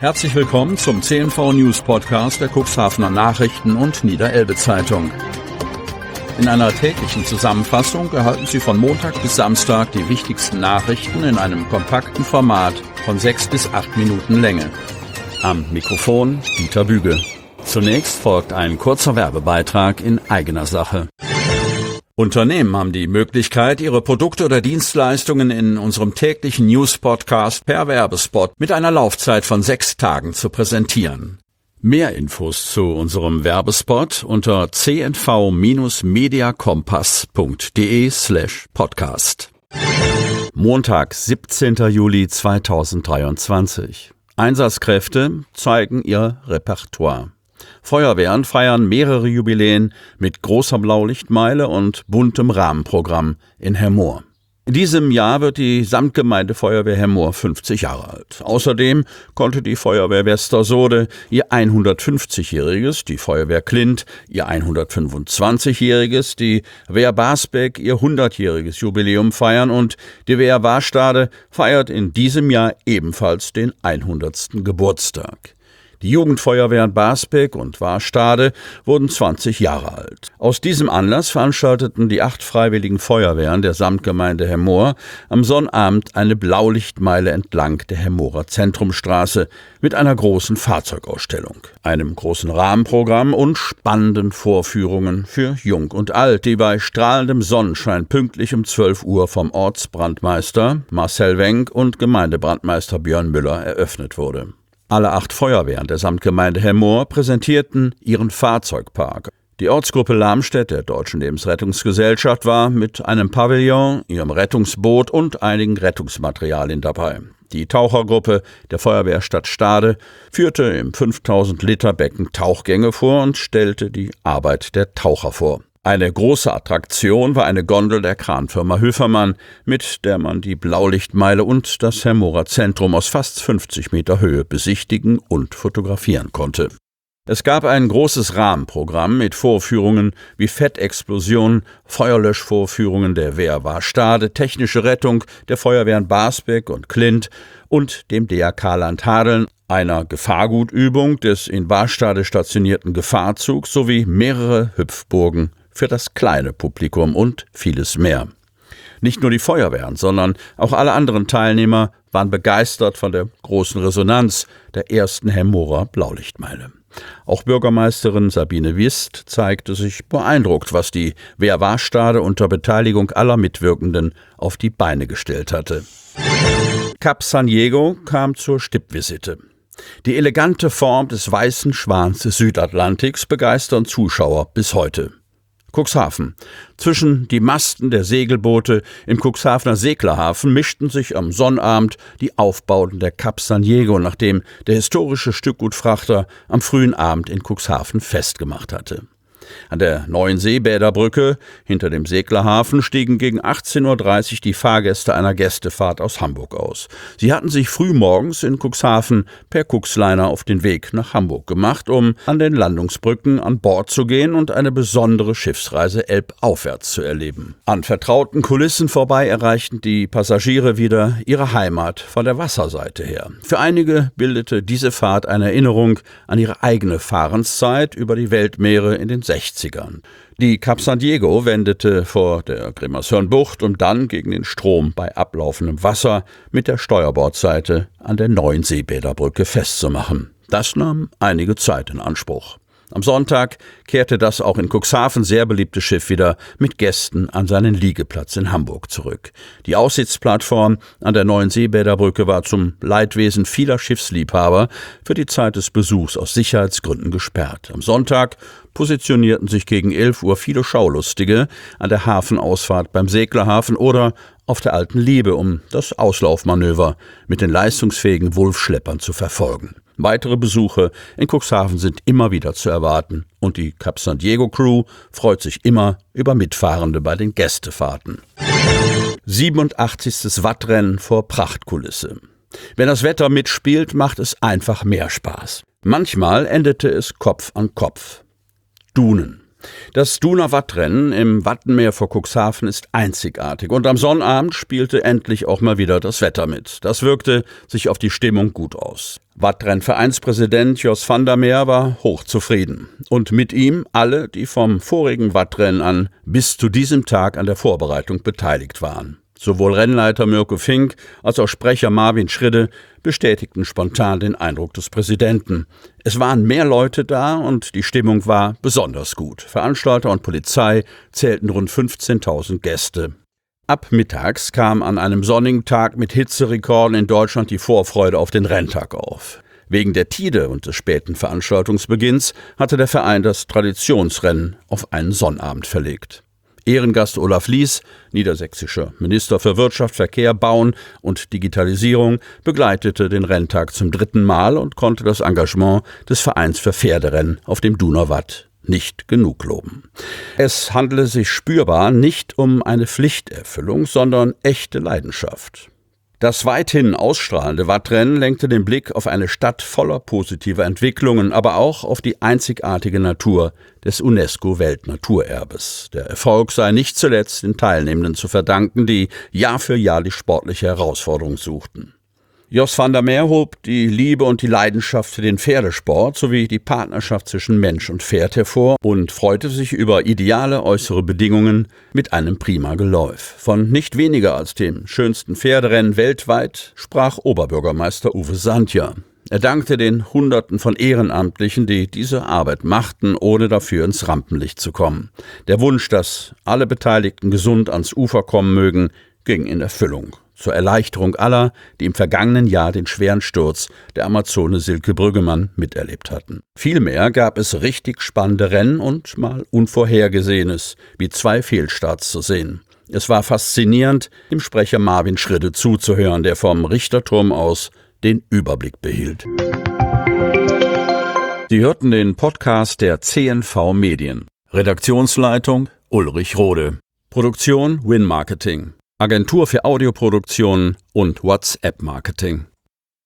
Herzlich willkommen zum CNV News Podcast der Cuxhavener Nachrichten und Niederelbe Zeitung. In einer täglichen Zusammenfassung erhalten Sie von Montag bis Samstag die wichtigsten Nachrichten in einem kompakten Format von 6 bis 8 Minuten Länge. Am Mikrofon Dieter Büge. Zunächst folgt ein kurzer Werbebeitrag in eigener Sache. Unternehmen haben die Möglichkeit, ihre Produkte oder Dienstleistungen in unserem täglichen News-Podcast per Werbespot mit einer Laufzeit von 6 Tagen zu präsentieren. Mehr Infos zu unserem Werbespot unter cnv-mediakompass.de/podcast. Montag, 17. Juli 2023. Einsatzkräfte zeigen ihr Repertoire. Feuerwehren feiern mehrere Jubiläen mit großer Blaulichtmeile und buntem Rahmenprogramm in Hemmoor. In diesem Jahr wird die Samtgemeinde Feuerwehr Hemmoor 50 Jahre alt. Außerdem konnte die Feuerwehr Westersode ihr 150-jähriges, die Feuerwehr Klint ihr 125-jähriges, die Wehr Basbeck ihr 100-jähriges Jubiläum feiern und die Wehr Warstade feiert in diesem Jahr ebenfalls den 100. Geburtstag. Die Jugendfeuerwehren Basbeck und Warstade wurden 20 Jahre alt. Aus diesem Anlass veranstalteten die 8 freiwilligen Feuerwehren der Samtgemeinde Hemmoor am Sonnabend eine Blaulichtmeile entlang der Hemmoorer Zentrumstraße mit einer großen Fahrzeugausstellung, einem großen Rahmenprogramm und spannenden Vorführungen für Jung und Alt, die bei strahlendem Sonnenschein pünktlich um 12 Uhr vom Ortsbrandmeister Marcel Wenk und Gemeindebrandmeister Björn Müller eröffnet wurde. Alle 8 Feuerwehren der Samtgemeinde Hemmoor präsentierten ihren Fahrzeugpark. Die Ortsgruppe Lamstedt der Deutschen Lebensrettungsgesellschaft war mit einem Pavillon, ihrem Rettungsboot und einigen Rettungsmaterialien dabei. Die Tauchergruppe der Feuerwehrstadt Stade führte im 5000-Liter-Becken Tauchgänge vor und stellte die Arbeit der Taucher vor. Eine große Attraktion war eine Gondel der Kranfirma Höfermann, mit der man die Blaulichtmeile und das Hemmoorer Zentrum aus fast 50 Meter Höhe besichtigen und fotografieren konnte. Es gab ein großes Rahmenprogramm mit Vorführungen wie Fettexplosion, Feuerlöschvorführungen der Wehr Warstade, technische Rettung der Feuerwehren Basbeck und Klint und dem DRK Landhadeln, einer Gefahrgutübung des in Warstade stationierten Gefahrzugs sowie mehrere Hüpfburgen für das kleine Publikum und vieles mehr. Nicht nur die Feuerwehren, sondern auch alle anderen Teilnehmer waren begeistert von der großen Resonanz der ersten Hemmoorer Blaulichtmeile. Auch Bürgermeisterin Sabine Wist zeigte sich beeindruckt, was die Wehr Warstade unter Beteiligung aller Mitwirkenden auf die Beine gestellt hatte. Cap San Diego kam zur Stippvisite. Die elegante Form des weißen Schwans des Südatlantiks begeistern Zuschauer bis heute. Cuxhaven. Zwischen die Masten der Segelboote im Cuxhavener Seglerhafen mischten sich am Sonnabend die Aufbauten der Cap San Diego, nachdem der historische Stückgutfrachter am frühen Abend in Cuxhaven festgemacht hatte. An der neuen Seebäderbrücke hinter dem Seglerhafen stiegen gegen 18:30 Uhr die Fahrgäste einer Gästefahrt aus Hamburg aus. Sie hatten sich frühmorgens in Cuxhaven per Cuxliner auf den Weg nach Hamburg gemacht, um an den Landungsbrücken an Bord zu gehen und eine besondere Schiffsreise elbaufwärts zu erleben. An vertrauten Kulissen vorbei erreichten die Passagiere wieder ihre Heimat von der Wasserseite her. Für einige bildete diese Fahrt eine Erinnerung an ihre eigene Fahrenszeit über die Weltmeere in den 60ern. Die Cap San Diego wendete vor der Grimmershörnbucht, um dann gegen den Strom bei ablaufendem Wasser mit der Steuerbordseite an der neuen Seebäderbrücke festzumachen. Das nahm einige Zeit in Anspruch. Am Sonntag kehrte das auch in Cuxhaven sehr beliebte Schiff wieder mit Gästen an seinen Liegeplatz in Hamburg zurück. Die Aussichtsplattform an der neuen Seebäderbrücke war zum Leidwesen vieler Schiffsliebhaber für die Zeit des Besuchs aus Sicherheitsgründen gesperrt. Am Sonntag positionierten sich gegen 11 Uhr viele Schaulustige an der Hafenausfahrt beim Seglerhafen oder auf der Alten Liebe, um das Auslaufmanöver mit den leistungsfähigen Wulfschleppern zu verfolgen. Weitere Besuche in Cuxhaven sind immer wieder zu erwarten und die Cap San Diego Crew freut sich immer über Mitfahrende bei den Gästefahrten. 87. Wattrennen vor Prachtkulisse. Wenn das Wetter mitspielt, macht es einfach mehr Spaß. Manchmal endete es Kopf an Kopf. Dunen. Das Duner Wattrennen im Wattenmeer vor Cuxhaven ist einzigartig und am Sonnabend spielte endlich auch mal wieder das Wetter mit. Das wirkte sich auf die Stimmung gut aus. Wattrenn-Vereinspräsident Jos van der Meer war hochzufrieden. Und mit ihm alle, die vom vorigen Wattrennen an bis zu diesem Tag an der Vorbereitung beteiligt waren. Sowohl Rennleiter Mirko Fink als auch Sprecher Marvin Schridde bestätigten spontan den Eindruck des Präsidenten. Es waren mehr Leute da und die Stimmung war besonders gut. Veranstalter und Polizei zählten rund 15.000 Gäste. Ab mittags kam an einem sonnigen Tag mit Hitzerekorden in Deutschland die Vorfreude auf den Renntag auf. Wegen der Tide und des späten Veranstaltungsbeginns hatte der Verein das Traditionsrennen auf einen Sonnabend verlegt. Ehrengast Olaf Lies, niedersächsischer Minister für Wirtschaft, Verkehr, Bauen und Digitalisierung, begleitete den Renntag zum 3. Mal und konnte das Engagement des Vereins für Pferderennen auf dem Donauwatt nicht genug loben. Es handele sich spürbar nicht um eine Pflichterfüllung, sondern echte Leidenschaft. Das weithin ausstrahlende Wattrennen lenkte den Blick auf eine Stadt voller positiver Entwicklungen, aber auch auf die einzigartige Natur des UNESCO-Weltnaturerbes. Der Erfolg sei nicht zuletzt den Teilnehmenden zu verdanken, die Jahr für Jahr die sportliche Herausforderung suchten. Jos van der Meer hob die Liebe und die Leidenschaft für den Pferdesport sowie die Partnerschaft zwischen Mensch und Pferd hervor und freute sich über ideale äußere Bedingungen mit einem prima Geläuf. Von nicht weniger als dem schönsten Pferderennen weltweit sprach Oberbürgermeister Uwe Santja. Er dankte den Hunderten von Ehrenamtlichen, die diese Arbeit machten, ohne dafür ins Rampenlicht zu kommen. Der Wunsch, dass alle Beteiligten gesund ans Ufer kommen mögen, ging in Erfüllung. Zur Erleichterung aller, die im vergangenen Jahr den schweren Sturz der Amazone Silke Brüggemann miterlebt hatten. Vielmehr gab es richtig spannende Rennen und mal Unvorhergesehenes, wie 2 Fehlstarts zu sehen. Es war faszinierend, dem Sprecher Marvin Schridde zuzuhören, der vom Richterturm aus den Überblick behielt. Sie hörten den Podcast der CNV Medien. Redaktionsleitung Ulrich Rode. Produktion Win Marketing. Agentur für Audioproduktion und WhatsApp-Marketing.